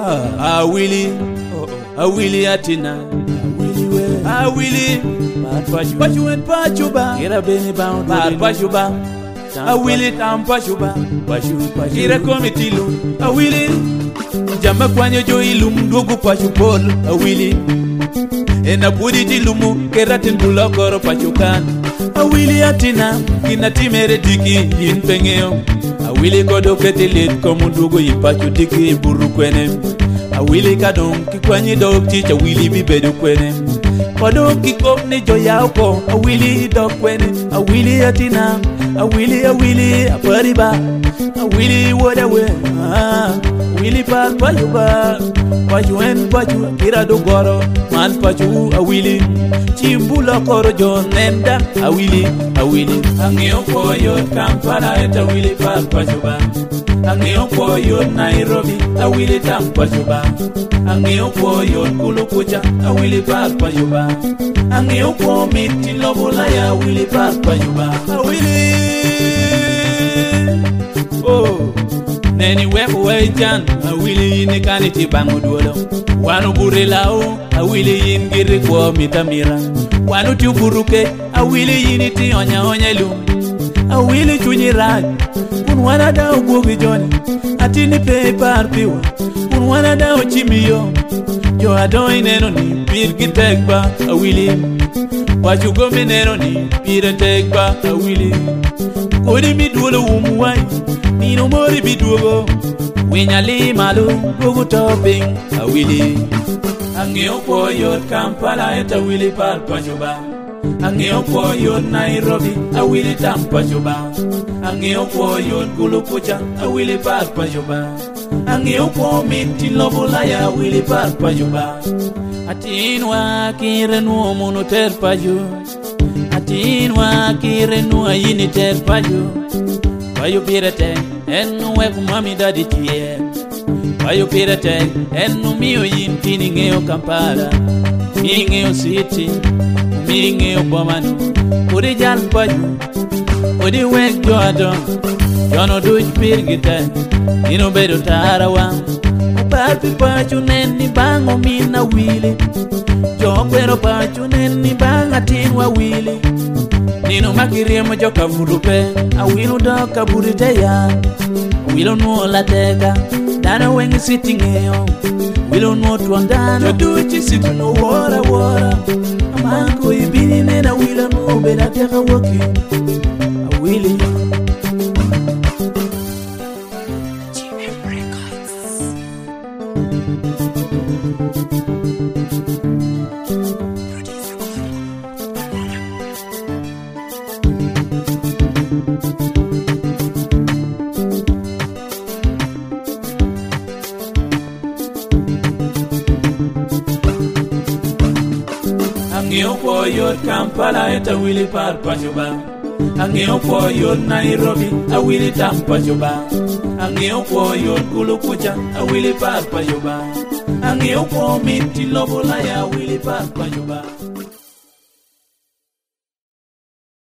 Awili atina Awili Pachu and Pachuba Ira beni bound Pachuba Awili tam Pachuba Ira komitilu Awili Jamba kwanyo jo ilum dogu Pachupol Awili Ena budi dilumu keratin bulokoro Pachukan Awili atina Kina timere diki yin pengeo Awili kodo ketilit komundugo ipachu diki buru kwene Awili kadong kikwanyi dog chicha Awili bibedu kwene Kodo kikop ni joya uko Awili dog kwene Awili atina Awili apariba Awili wodawe Awili pachuba Pachuen pachu kira dogoro Man pachu Awili Chimbula koro jo nenda Awili Angeo koyo Kampala et Awili pachuba Angeo koyo Nairobi Awili tam pachuba Angeo koyo Kulukucha Awili pachuba Angeo ko miti lobola ya Awili pachuba Awili Oh Neni wepo wejan Awili ni kaniti bangu duolo Wanu burilao Awili ingiri kwa mitamira Wanu tiuburuke Awili yiniti onya ilu Awili chunyiraj Unwana dao gugi joni Atini pepar piwa Unwana dao chimiyo Jo adoi neno ni pirgi tegba Awili Wachugomi neno ni pire tegba Awili Kodi miduolo umuwai Nino mori biduogo Winyali malu Gugu topping Awili Angeo koyo Kampala et Awili pachuba Angeo koyo Nairobi Awili tam pachuba Angeo koyo Kulukucha Awili pachuba Angeo ko miti lobola ya Awili pachuba Atinwa kirenu munu terpaju Atinwa kirenu ayini terpaju Wayo pirate enu weku mami dadi chie Wayo pirate enu miyo yintini ngeo Kampala Mi ngeo city Mi ngeo bomano Kuri jal paju Kuri wek jo adon Jono duj pirgite Ino bedo tarawa Upapi paju neni bango mina wili Jokwero paju neni banga tinwa wili Nino makiriemo joka vurupe Awilu doka burite ya Awilu nuo la tega Dana wengi siti ngeo Awilu nuo tuandana Joduchi situ no wora Amanko ibini nena Awilu nuo beda teka woki Awili Angeo koyo Kampala et Awili pachuba Angeo koyo Nairobi Awili tam pachuba Angeo koyo Kulukucha Awili pachuba Angeo ko miti lobola ya Awili pachuba